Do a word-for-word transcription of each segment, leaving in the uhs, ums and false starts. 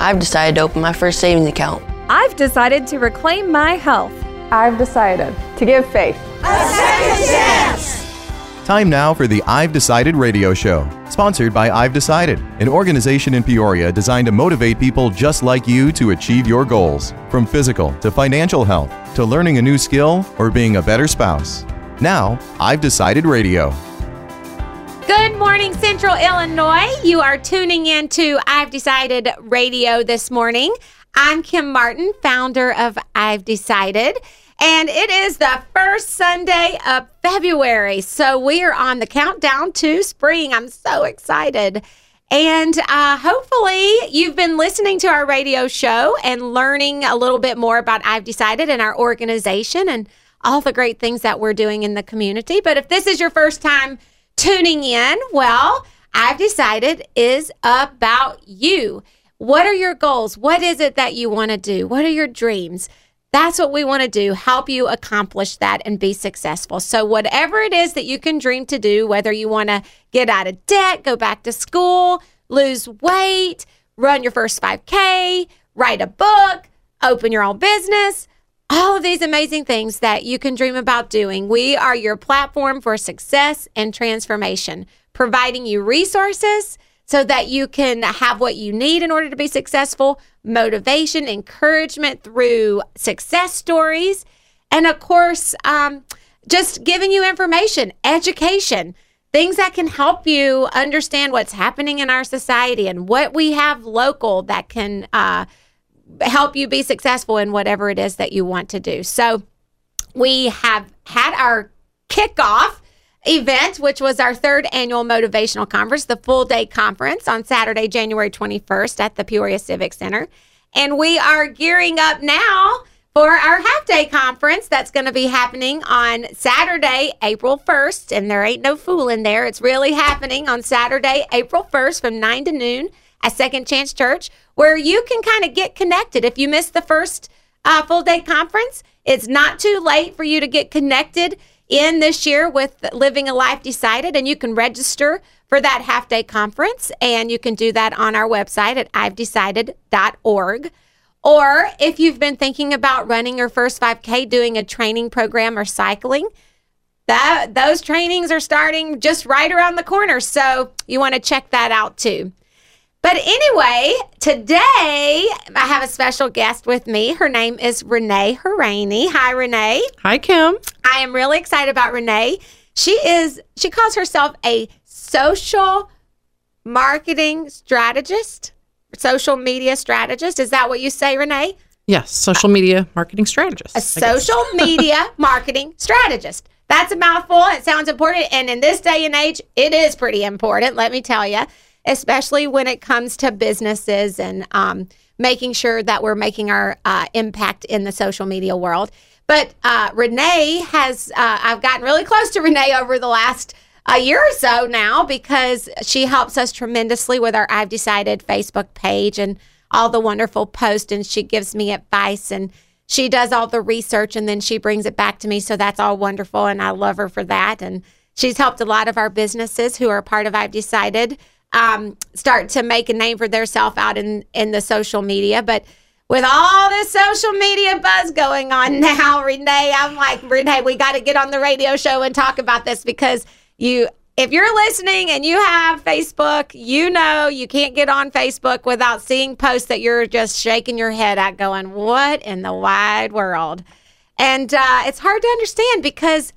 I've decided to open my first savings account. I've decided to reclaim my health. I've decided to give faith a second chance. Time now for the I've Decided radio show, sponsored by I've Decided, an organization in Peoria designed to motivate people just like you to achieve your goals, from physical to financial health, to learning a new skill or being a better spouse. Now, I've Decided radio. Good morning, Central Illinois. You are tuning in to I've Decided radio this morning. I'm Kim Martin, founder of I've Decided. And it is the first Sunday of February, so we are on the countdown to spring. I'm so excited. And uh, hopefully you've been listening to our radio show and learning a little bit more about I've Decided and our organization and all the great things that we're doing in the community. But if this is your first time tuning in, well, I've Decided is about you. What are your goals? What is it that you want to do? What are your dreams? That's what we want to do, help you accomplish that and be successful. So whatever it is that you can dream to do, whether you want to get out of debt, go back to school, lose weight, run your first five K, write a book, open your own business, all of these amazing things that you can dream about doing. We are your platform for success and transformation, providing you resources so that you can have what you need in order to be successful, motivation, encouragement through success stories, and of course, um, just giving you information, education, things that can help you understand what's happening in our society and what we have local that can uh, help you be successful in whatever it is that you want to do. So we have had our kickoff event, which was our third annual motivational conference, the full day conference on Saturday, January twenty-first at the Peoria Civic Center. And we are gearing up now for our half day conference that's going to be happening on Saturday, April first. And there ain't no fooling there. It's really happening on Saturday, April first from nine to noon at Second Chance Church, where you can kind of get connected. If you missed the first uh, full day conference, it's not too late for you to get connected in this year with Living a Life Decided, and you can register for that half-day conference, and you can do that on our website at I've Decided dot org. Or if you've been thinking about running your first five K, doing a training program or cycling, that those trainings are starting just right around the corner, so you want to check that out too. But anyway, today I have a special guest with me. Her name is Renee Haraney. Hi, Renee. Hi, Kim. I am really excited about Renee. She is, she calls herself a social marketing strategist, social media strategist. Is that what you say, Renee? Yes, social media marketing strategist. A social media marketing strategist. That's a mouthful. It sounds important. And in this day and age, it is pretty important, let me tell you, especially when it comes to businesses and um, making sure that we're making our uh, impact in the social media world. But uh, Renee has, uh, I've gotten really close to Renee over the last a year or so now because she helps us tremendously with our I've Decided Facebook page and all the wonderful posts, and she gives me advice, and she does all the research, and then she brings it back to me, so that's all wonderful, and I love her for that. And she's helped a lot of our businesses who are part of I've Decided um, start to make a name for themselves out in, in the social media. But with all this social media buzz going on now, Renee, I'm like, Renee, we got to get on the radio show and talk about this because you, if you're listening and you have Facebook, you know you can't get on Facebook without seeing posts that you're just shaking your head at going, what in the wide world? And uh, it's hard to understand because,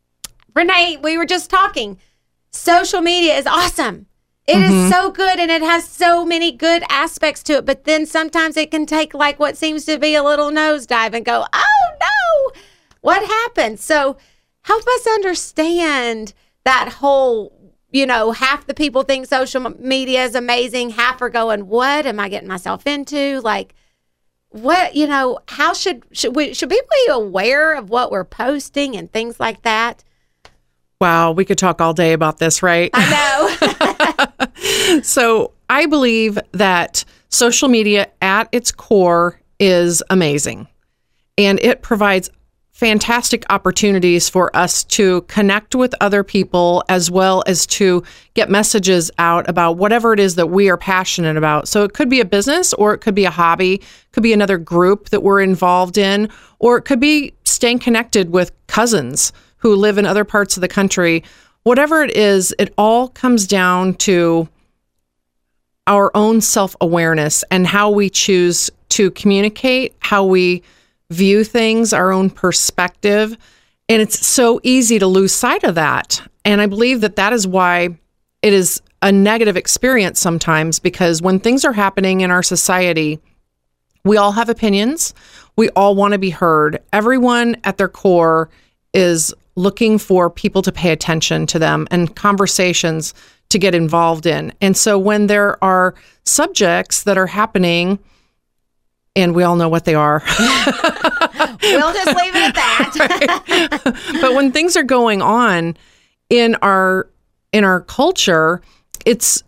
Renee, we were just talking, social media is awesome. It mm-hmm. is so good, and it has so many good aspects to it. But then sometimes it can take like what seems to be a little nosedive and go, oh, no, what happened? So help us understand that whole, you know, half the people think social media is amazing. Half are going, what am I getting myself into? Like, what, you know, how should, should we, should we be aware of what we're posting and things like that? Wow, we could talk all day about this, right? I know. So I believe that social media at its core is amazing, and it provides fantastic opportunities for us to connect with other people as well as to get messages out about whatever it is that we are passionate about. So it could be a business, or it could be a hobby, could be another group that we're involved in, or it could be staying connected with cousins who live in other parts of the country. Whatever it is, it all comes down to our own self-awareness and how we choose to communicate, how we view things, our own perspective. And it's so easy to lose sight of that. And I believe that that is why it is a negative experience sometimes, because when things are happening in our society, we all have opinions. We all want to be heard. Everyone at their core is looking for people to pay attention to them and conversations to get involved in. And so when there are subjects that are happening, and we all know what they are. We'll just leave it at that. Right. But when things are going on in our in our culture, it's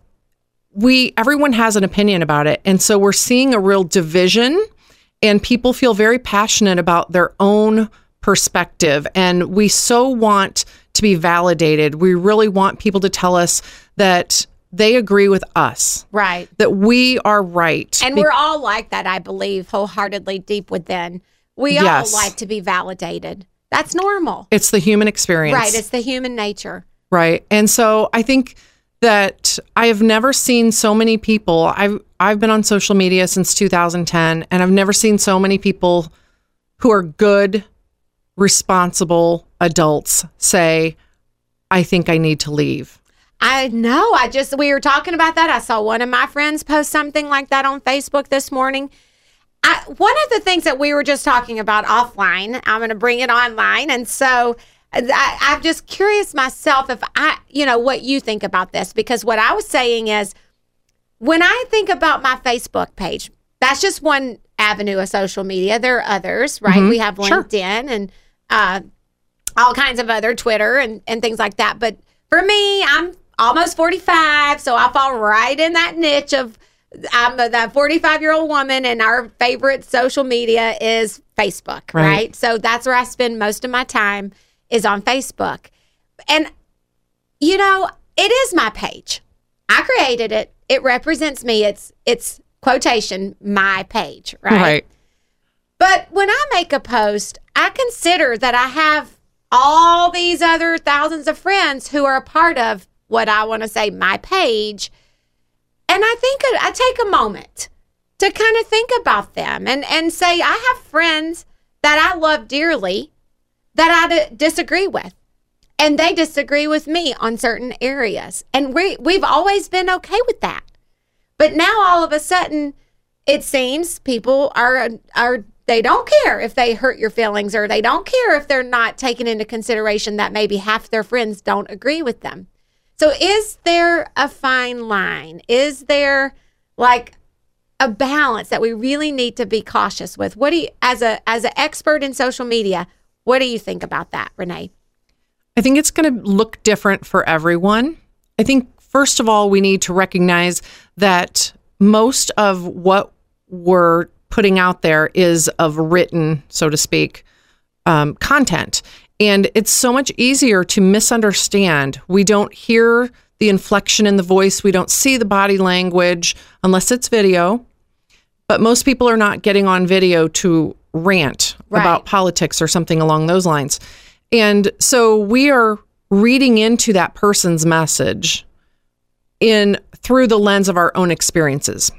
we everyone has an opinion about it. And so we're seeing a real division, and people feel very passionate about their own perspective. And we so want to be validated. We really want people to tell us that they agree with us. Right. That we are right. And we're all like that, I believe, wholeheartedly deep within. We Yes. all like to be validated. That's normal. It's the human experience. Right. It's the human nature. Right. And so I think that I have never seen so many people. I've I've been on social media since two thousand ten, and I've never seen so many people who are good, responsible adults say, I think I need to leave. I know. I just, we were talking about that. I saw one of my friends post something like that on Facebook this morning. I, one of the things that we were just talking about offline, I'm going to bring it online. And so I, I'm just curious myself if I, you know, what you think about this, because what I was saying is when I think about my Facebook page, that's just one avenue of social media. There are others, right? Mm-hmm. We have Sure. LinkedIn and uh, all kinds of other Twitter and, and things like that. But for me, I'm almost forty-five, so I fall right in that niche of I'm a, that forty-five-year-old woman, and our favorite social media is Facebook, right. right? So that's where I spend most of my time is on Facebook. And, you know, it is my page. I created it. It represents me. It's, it's quotation, my page, right? Right. But when I make a post, I consider that I have all these other thousands of friends who are a part of what I want to say, my page. And I think I take a moment to kind of think about them and, and say, I have friends that I love dearly that I d- disagree with. And they disagree with me on certain areas. And we, we've always been okay with that. But now all of a sudden, it seems people are are they don't care if they hurt your feelings, or they don't care if they're not taking into consideration that maybe half their friends don't agree with them. So is there a fine line? Is there like a balance that we really need to be cautious with? What do you, as a as an expert in social media, what do you think about that, Renee? I think it's going to look different for everyone. I think, first of all, we need to recognize that most of what we're putting out there is of written, so to speak, um, content. And it's so much easier to misunderstand. We don't hear the inflection in the voice. We don't see the body language unless it's video. But most people are not getting on video to rant Right. about politics or something along those lines. And so we are reading into that person's message in through the lens of our own experiences.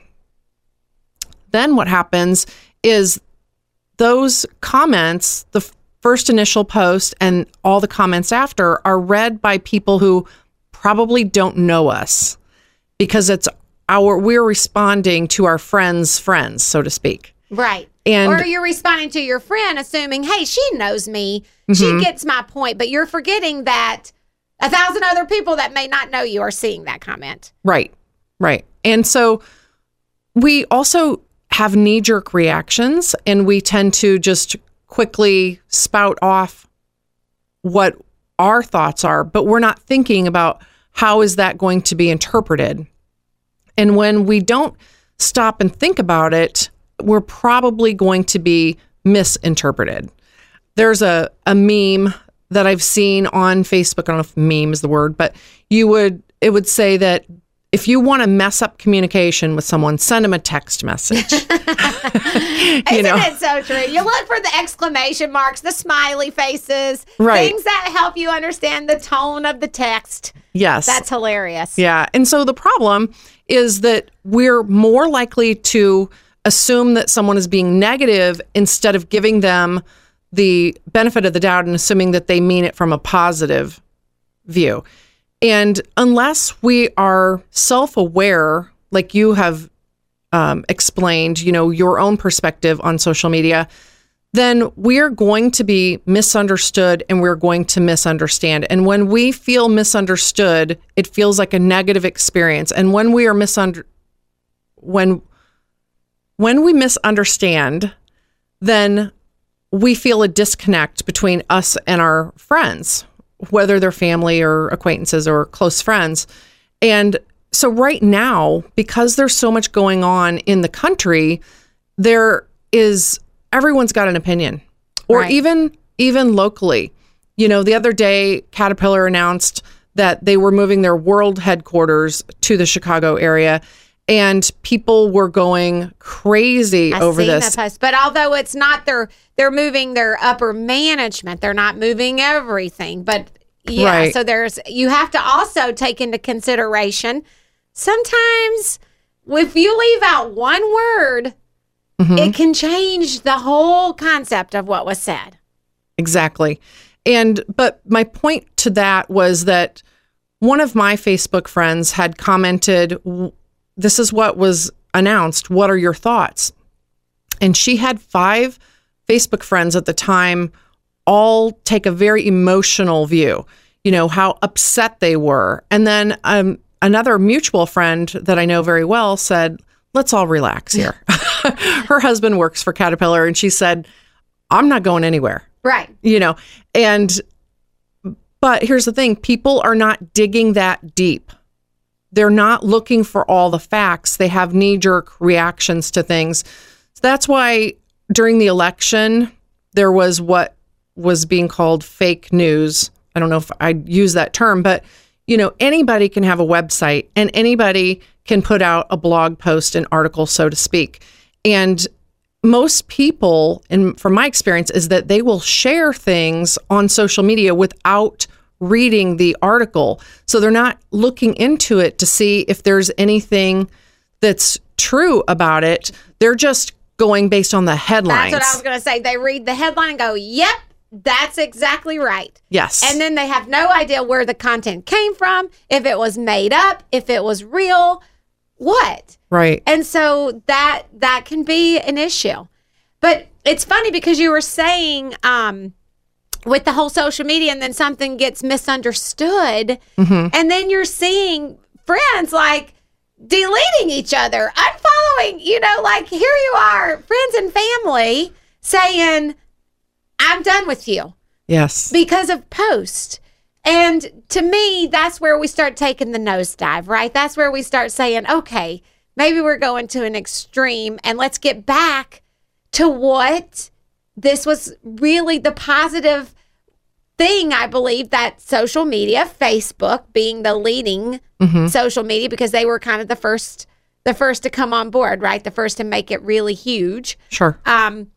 Then what happens is those comments, the first initial post and all the comments after, are read by people who probably don't know us, because it's our we're responding to our friends' friends, so to speak. Right. And or you're responding to your friend assuming, hey, she knows me. She Mhm. gets my point. But you're forgetting that a thousand other people that may not know you are seeing that comment. Right, right. And so we also have knee-jerk reactions, and we tend to just quickly spout off what our thoughts are, but we're not thinking about how is that going to be interpreted. And when we don't stop and think about it, we're probably going to be misinterpreted. there's a, a meme that I've seen on Facebook. I don't know if meme is the word, but you would, it would say that if you want to mess up communication with someone, send them a text message. you Isn't know? it so true? You look for the exclamation marks, the smiley faces, Right. things that help you understand the tone of the text. Yes. That's hilarious. Yeah. And so the problem is that we're more likely to assume that someone is being negative instead of giving them the benefit of the doubt and assuming that they mean it from a positive view. And unless we are self-aware, like you have um, explained, you know, your own perspective on social media, then we're going to be misunderstood and we're going to misunderstand. And when we feel misunderstood, it feels like a negative experience. And when we are misunder, when when we misunderstand, then we feel a disconnect between us and our friends, whether they're family or acquaintances or close friends. And so right now, because there's so much going on in the country, there is, everyone's got an opinion, or Right. even, even locally. You know, the other day, Caterpillar announced that they were moving their world headquarters to the Chicago area, and people were going crazy I've over seen this. that post. But although it's not their, they're moving their upper management. They're not moving everything. But yeah, Right. so there's, you have to also take into consideration, sometimes if you leave out one word, Mm-hmm. it can change the whole concept of what was said. Exactly. And, but my point to that was that one of my Facebook friends had commented, this is what was announced. What are your thoughts? And she had five Facebook friends at the time all take a very emotional view, you know, how upset they were. And then um, another mutual friend that I know very well said, let's all relax here. Her husband works for Caterpillar, and she said, I'm not going anywhere. Right. You know, and, but here's the thing, people are not digging that deep. They're not looking for all the facts. They have knee-jerk reactions to things. So that's why during the election, there was what was being called fake news. I don't know if I'd use that term, but, you know, anybody can have a website and anybody can put out a blog post, an article, so to speak. And most people, and from my experience, is that they will share things on social media without reading the article. So they're not looking into it to see if there's anything that's true about it. They're just going based on the headlines. That's what I was going to say. They read the headline and go, yep, that's exactly right. Yes. And then they have no idea where the content came from, if it was made up, if it was real, what? Right. And so that that can be an issue. But it's funny because you were saying um, with the whole social media, and then something gets misunderstood, Mm-hmm. and then you're seeing friends like deleting each other, unfollowing, you know, like here you are, friends and family saying, I'm done with you Yes. because of post. And to me, that's where we start taking the nosedive, right? That's where we start saying, okay, maybe we're going to an extreme, and let's get back to what this was really the positive thing, I believe, that social media, Facebook being the leading Mm-hmm. social media, because they were kind of the first, the first to come on board, right? The first to make it really huge. Sure. Um,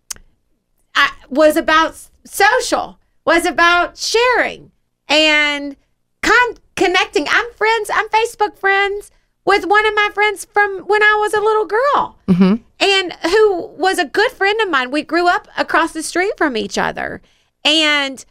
I, was about social, was about sharing and con- connecting. I'm friends, I'm Facebook friends with one of my friends from when I was a little girl, Mm-hmm. and who was a good friend of mine. We grew up across the street from each other. And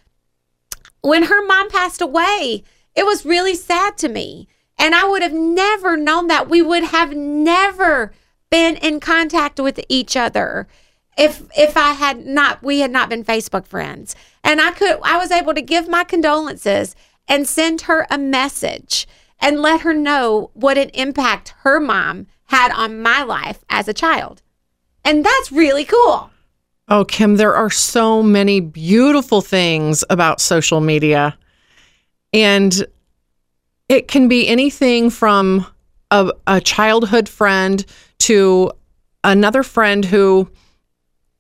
when her mom passed away, it was really sad to me. And I would have never known that. We would have never been in contact with each other if if I had not, we had not been Facebook friends. And I could, I was able to give my condolences and send her a message and let her know what an impact her mom had on my life as a child. And that's really cool. Oh, Kim, there are so many beautiful things about social media. And it can be anything from a, a childhood friend to another friend who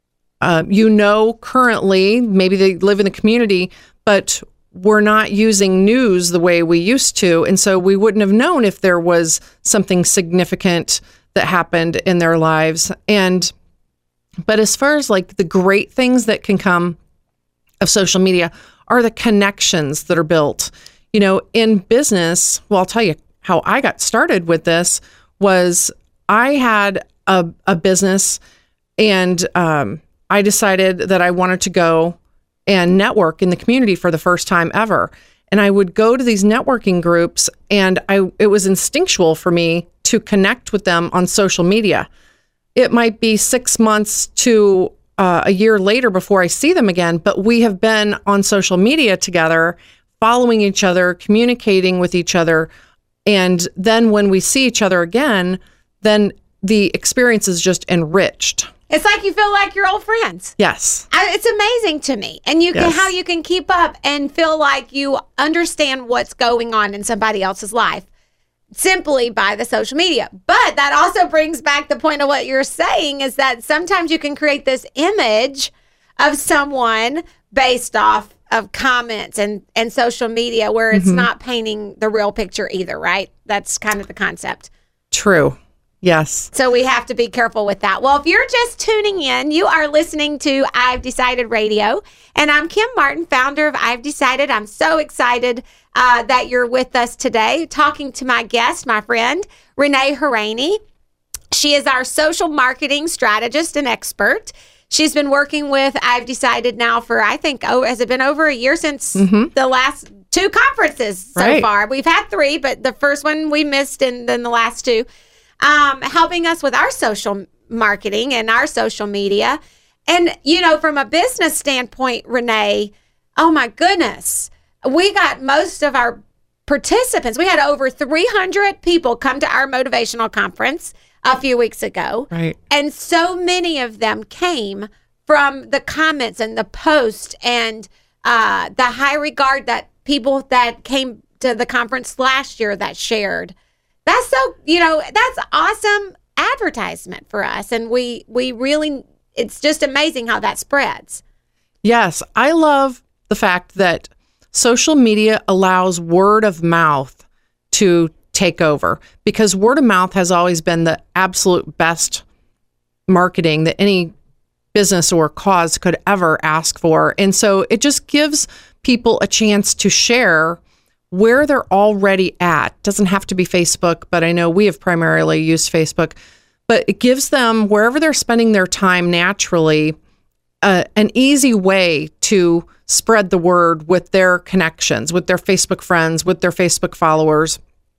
uh, you know, currently, maybe they live in the community, but we're not using news the way we used to. And so we wouldn't have known if there was something significant that happened in their lives. And, but as far as like the great things that can come of social media are the connections that are built. You know, in business, well, I'll tell you how I got started with this was I had a, a business and, um, I decided that I wanted to go and network in the community for the first time ever. And I would go to these networking groups, and I it was instinctual for me to connect with them on social media. It might be six months to uh, a year later before I see them again, but we have been on social media together, following each other, communicating with each other. And then when we see each other again, then the experience is just enriched. It's like you feel like you're old friends. Yes. I, it's amazing to me. And you can Yes. how you can keep up and feel like you understand what's going on in somebody else's life simply by the social media. But that also brings back the point of what you're saying is that sometimes you can create this image of someone based off of comments and, and social media where it's Mm-hmm. not painting the real picture either, right? That's kind of the concept. True. Yes. So we have to be careful with that. Well, if you're just tuning in, you are listening to I've Decided Radio, and I'm Kim Martin, founder of I've Decided. I'm so excited uh, that you're with us today, talking to my guest, my friend, Renee Haraney. She is our social marketing strategist and expert. She's been working with I've Decided now for, I think, oh, has it been over a year since mm-hmm. the last two conferences so right. far? We've had three, but the first one we missed, and then the last two. Um, helping us with our social marketing and our social media. And, you know, from a business standpoint, Renee, oh my goodness, we got most of our participants. We had over three hundred people come to our motivational conference a few weeks ago. Right. And so many of them came from the comments and the post and uh, the high regard that people that came to the conference last year that shared. That's so, you know, that's awesome advertisement for us. And we, we really, it's just amazing how that spreads. Yes. I love the fact that social media allows word of mouth to take over, because word of mouth has always been the absolute best marketing that any business or cause could ever ask for. And so it just gives people a chance to share where they're already at. Doesn't have to be Facebook, but I know we have primarily used Facebook. But it gives them, wherever they're spending their time naturally, uh, an easy way to spread the word with their connections, with their Facebook friends, with their Facebook followers.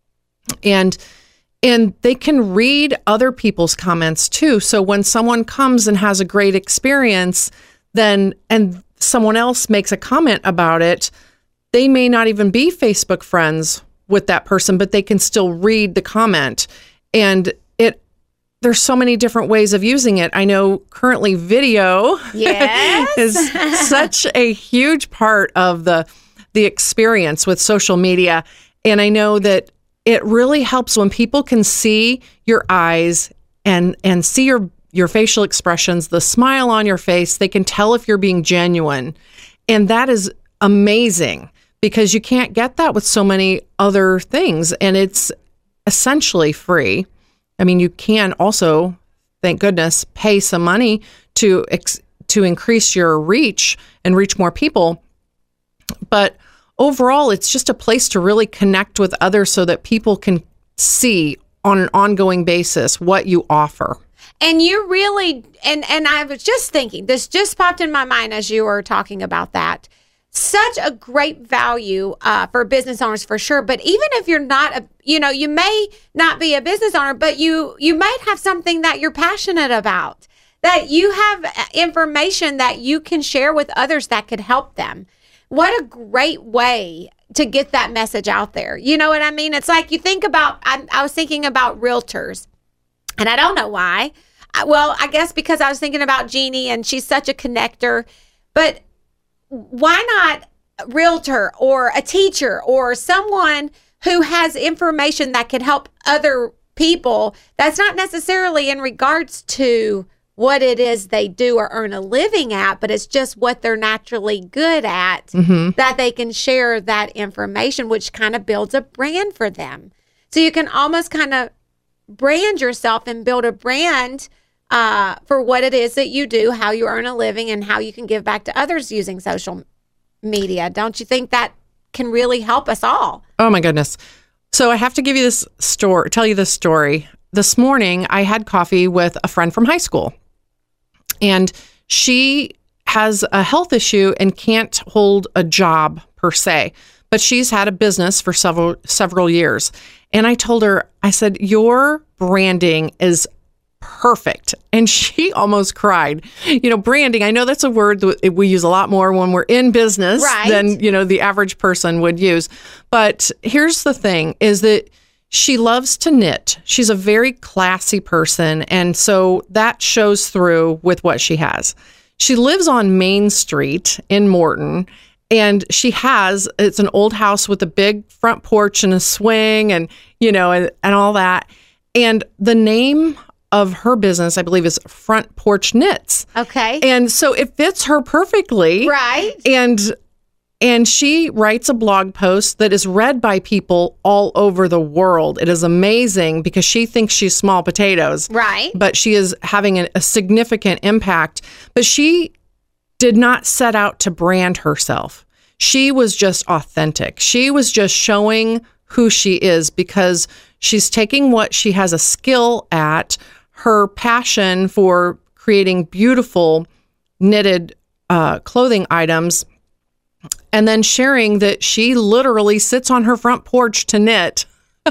And and they can read other people's comments too. So when someone comes and has a great experience, then and someone else makes a comment about it, they may not even be Facebook friends with that person, but they can still read the comment. And it there's so many different ways of using it. I know currently video yes. is such a huge part of the the experience with social media. And I know that it really helps when people can see your eyes and and see your your facial expressions, the smile on your face. They can tell if you're being genuine. And that is amazing, because you can't get that with so many other things, and it's essentially free. I mean, you can also, thank goodness, pay some money to ex- to increase your reach and reach more people. But overall, it's just a place to really connect with others so that people can see on an ongoing basis what you offer. And you really, and, and I was just thinking, this just popped in my mind as you were talking about that. Such a great value uh, for business owners for sure. But even if you're not, a, you know, you may not be a business owner, but you you might have something that you're passionate about, that you have information that you can share with others that could help them. What a great way to get that message out there. You know what I mean? It's like you think about, I, I was thinking about realtors, and I don't know why. I, well, I guess because I was thinking about Jeannie, and she's such a connector, but why not a realtor or a teacher or someone who has information that could help other people that's not necessarily in regards to what it is they do or earn a living at, but it's just what they're naturally good at, Mm-hmm. that they can share that information, which kind of builds a brand for them. So you can almost kind of brand yourself and build a brand uh, for what it is that you do, how you earn a living, and how you can give back to others using social media. Don't you think that can really help us all? Oh my goodness. So I have to give you this story, tell you this story. This morning I had coffee with a friend from high school, and she has a health issue and can't hold a job per se, but she's had a business for several several years. And I told her, I said, your branding is perfect. And she almost cried. You know, branding, I know that's a word that we use a lot more when we're in business Right. than, you know, the average person would use. But here's the thing is that she loves to knit. She's a very classy person. And so that shows through with what she has. She lives on Main Street in Morton. And she has, it's an old house with a big front porch and a swing and, you know, and, and all that. And the name of her business, I believe, is Front Porch Knits. Okay. And so it fits her perfectly. Right. And and she writes a blog post that is read by people all over the world. It is amazing because she thinks she's small potatoes. Right. But she is having a, a significant impact. But she did not set out to brand herself. She was just authentic. She was just showing who she is because she's taking what she has a skill at, her passion for creating beautiful knitted uh, clothing items, and then sharing that she literally sits on her front porch to knit,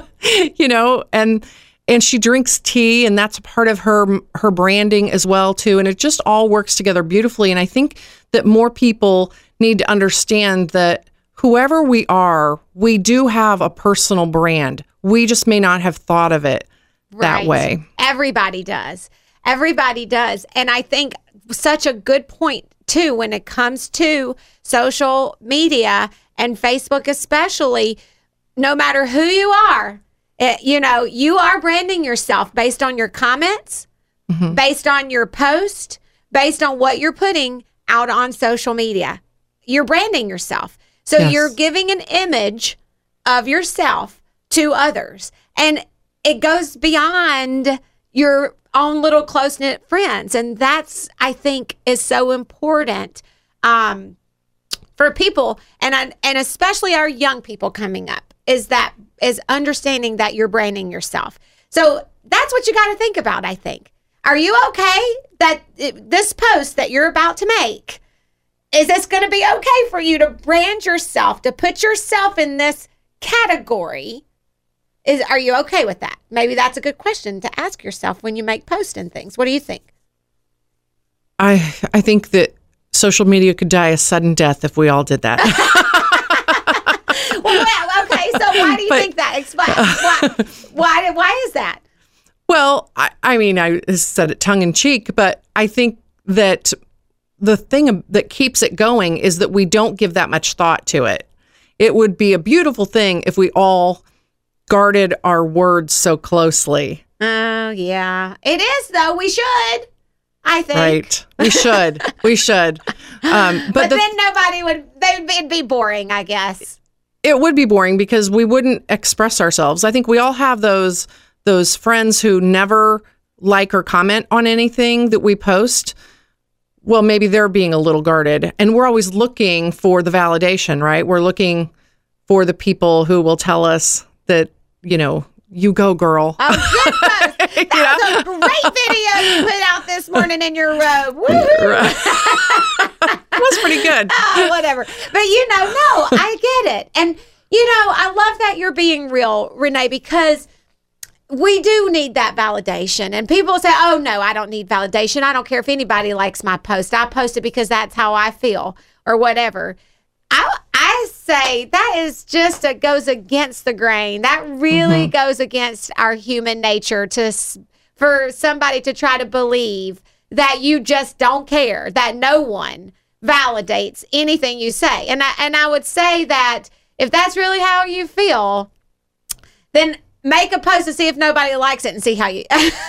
you know, and and she drinks tea, and that's a part of her her branding as well too. And it just all works together beautifully. And I think that more people need to understand that whoever we are, we do have a personal brand. We just may not have thought of it that Right. way. Everybody does. Everybody does. And I think such a good point, too, when it comes to social media and Facebook especially, no matter who you are, it, you know, you are branding yourself based on your comments, Mm-hmm. based on your post, based on what you're putting out on social media. You're branding yourself. So Yes. you're giving an image of yourself to others. And it goes beyond your own little close-knit friends. And that's, I think, is so important um, for people, and I, and especially our young people coming up, is that is understanding that you're branding yourself. So that's what you got to think about, I think. Are you okay that it, this post that you're about to make, is this going to be okay for you to brand yourself, to put yourself in this category? Is are you okay with that? Maybe that's a good question to ask yourself when you make posts and things. What do you think? I I think that social media could die a sudden death if we all did that. Well, well, okay, so why do you But- think that? Explain. Why, why? Why is that? Well, I, I mean, I said it tongue in cheek, but I think that the thing that keeps it going is that we don't give that much thought to it. It would be a beautiful thing if we all guarded our words so closely. Oh, yeah. It is, though. We should, I think. Right. We should. We should. Um, but But the, then nobody would, they'd be, it'd be boring, I guess. it would be boring because we wouldn't express ourselves. I think we all have those those friends who never like or comment on anything that we post. Well, maybe they're being a little guarded, and we're always looking for the validation, right? We're looking for the people who will tell us that, you know, you go, girl. Oh, good post. That was a great video you put out this morning in your robe. Woohoo! It was pretty good. Oh, whatever. But you know, no, I get it. And you know, I love that you're being real, Renee, because we do need that validation. And people say, oh, no, I don't need validation. I don't care if anybody likes my post. I post it because that's how I feel or whatever. I, I say that is just, it goes against the grain. That really Mm-hmm. goes against our human nature to s- for somebody to try to believe that you just don't care, that no one validates anything you say. And I, and I would say that if that's really how you feel, then make a post and see if nobody likes it and see how you,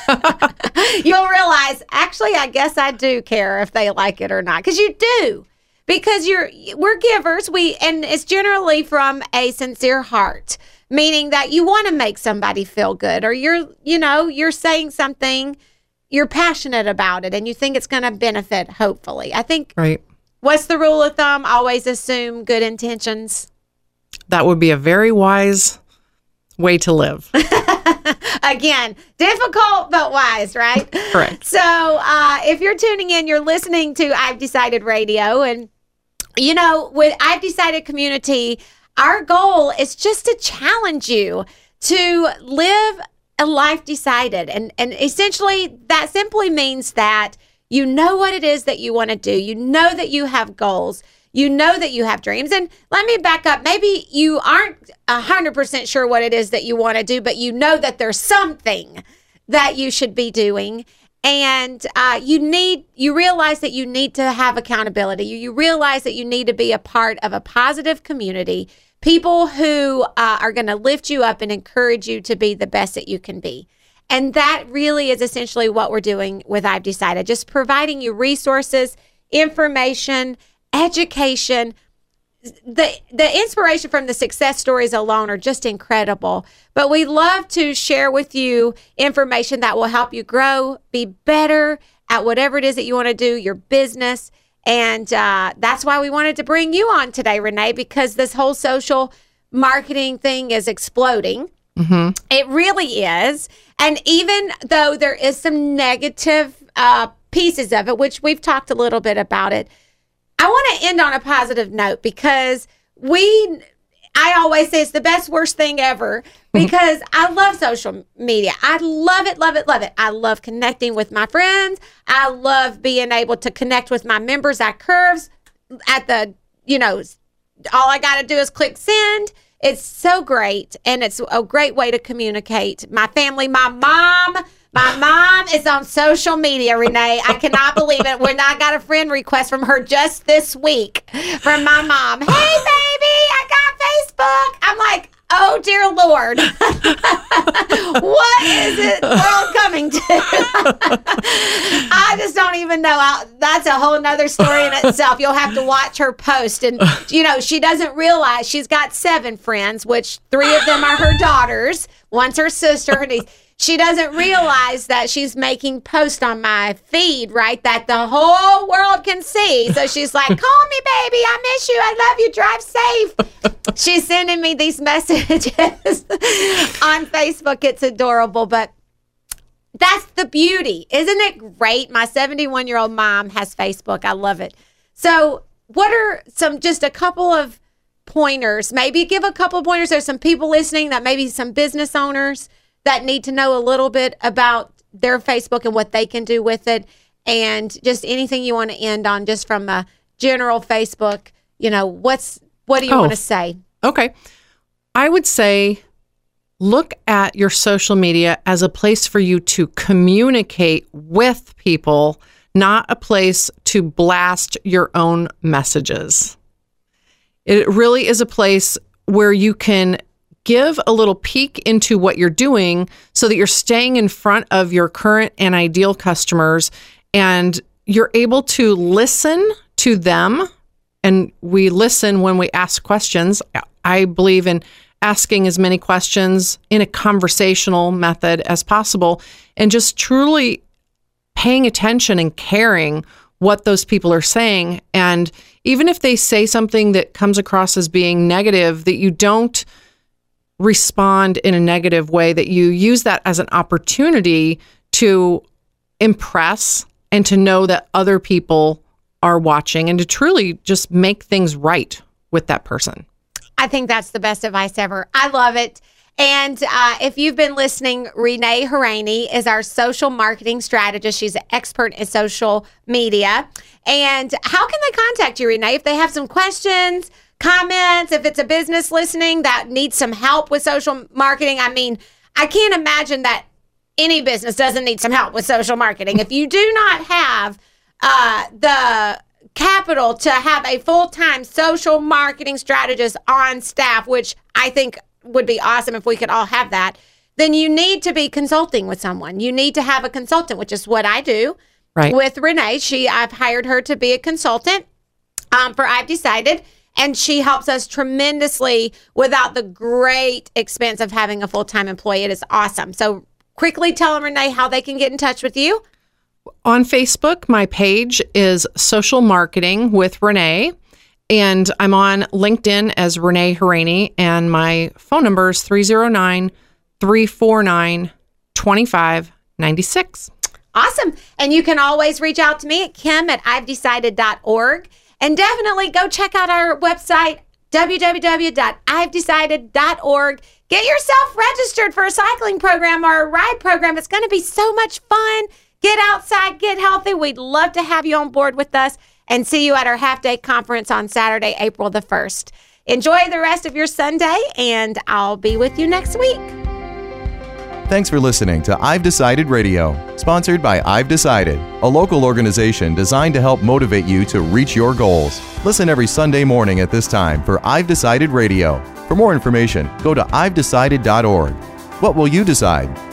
you'll realize, actually, I guess I do care if they like it or not. Because you do. Because you're, we're givers. We, and it's generally from a sincere heart, meaning that you want to make somebody feel good, or you're, you know, you're saying something, you're passionate about it, and you think it's going to benefit, hopefully. I think, right. What's the rule of thumb? Always assume good intentions. That would be a very wise way to live. Again, difficult but wise, right? Correct. So uh, if you're tuning in, you're listening to I've Decided Radio. And, you know, with I've Decided community, our goal is just to challenge you to live a life decided. And, and essentially, that simply means that you know what it is that you want to do. You know that you have goals. You know that you have dreams. And let me back up. Maybe you aren't one hundred percent sure what it is that you want to do, but you know that there's something that you should be doing. And uh, you need, you realize that you need to have accountability. You, you realize that you need to be a part of a positive community, people who uh, are going to lift you up and encourage you to be the best that you can be. And that really is essentially what we're doing with I've Decided, just providing you resources, information, education. The the inspiration from the success stories alone are just incredible. But we love to share with you information that will help you grow, be better at whatever it is that you want to do, your business. And uh, that's why we wanted to bring you on today, Renee, because this whole social marketing thing is exploding. Mm-hmm. It really is. And even though there is some negative uh, pieces of it, which we've talked a little bit about it, I want to end on a positive note because we, I always say it's the best, worst thing ever because I love social media. I love it, love it, love it. I love connecting with my friends. I love being able to connect with my members at Curves at the, you know, all I got to do is click send. It's so great, and it's a great way to communicate. My family, my mom, my mom is on social media, Renee. I cannot believe it. When I got a friend request from her just this week from my mom. Hey, baby, I got Facebook. I'm like, oh, dear Lord. What is it world coming to? I just don't even know. I'll, that's a whole nother story in itself. You'll have to watch her post. And, you know, she doesn't realize she's got seven friends, which three of them are her daughters. One's her sister, her niece. She doesn't realize that she's making posts on my feed, right, that the whole world can see. So she's like, call me, baby. I miss you. I love you. Drive safe. She's sending me these messages on Facebook. It's adorable. But that's the beauty. Isn't it great? My seventy-one-year-old mom has Facebook. I love it. So what are some, just a couple of pointers? Maybe give a couple of pointers. There's some people listening that maybe some business owners that need to know a little bit about their Facebook and what they can do with it, and just anything you want to end on, just from a general Facebook, you know, what's, what do you oh, want to say? Okay. I would say look at your social media as a place for you to communicate with people, not a place to blast your own messages. It really is a place where you can give a little peek into what you're doing so that you're staying in front of your current and ideal customers, and you're able to listen to them. And we listen when we ask questions. I believe in asking as many questions in a conversational method as possible, and just truly paying attention and caring what those people are saying. And even if they say something that comes across as being negative, that you don't respond in a negative way, that you use that as an opportunity to impress and to know that other people are watching, and to truly just make things right with that person. I think that's the best advice ever. I love it. And uh, if you've been listening, Renee Haraney is our social marketing strategist. She's an expert in social media. And how can they contact you, Renee, if they have some questions, comments, if it's a business listening that needs some help with social marketing? I mean, I can't imagine that any business doesn't need some help with social marketing. If you do not have uh, the capital to have a full-time social marketing strategist on staff, which I think would be awesome if we could all have that, then you need to be consulting with someone. You need to have a consultant, which is what I do Right. with Renee. She, I've hired her to be a consultant um, for I've Decided, and she helps us tremendously without the great expense of having a full-time employee. It is awesome. So quickly tell them, Renee, how they can get in touch with you. On Facebook, my page is Social Marketing with Renee, and I'm on LinkedIn as Renee Haraney, and my phone number is three oh nine, three four nine, two five nine six. Awesome. And you can always reach out to me at kim at i've decided dot org. And definitely go check out our website, w w w dot i've decided dot org. Get yourself registered for a cycling program or a ride program. It's going to be so much fun. Get outside, get healthy. We'd love to have you on board with us and see you at our half-day conference on Saturday, April the first. Enjoy the rest of your Sunday, and I'll be with you next week. Thanks for listening to I've Decided Radio, sponsored by I've Decided, a local organization designed to help motivate you to reach your goals. Listen every Sunday morning at this time for I've Decided Radio. For more information, go to i've decided dot org. What will you decide?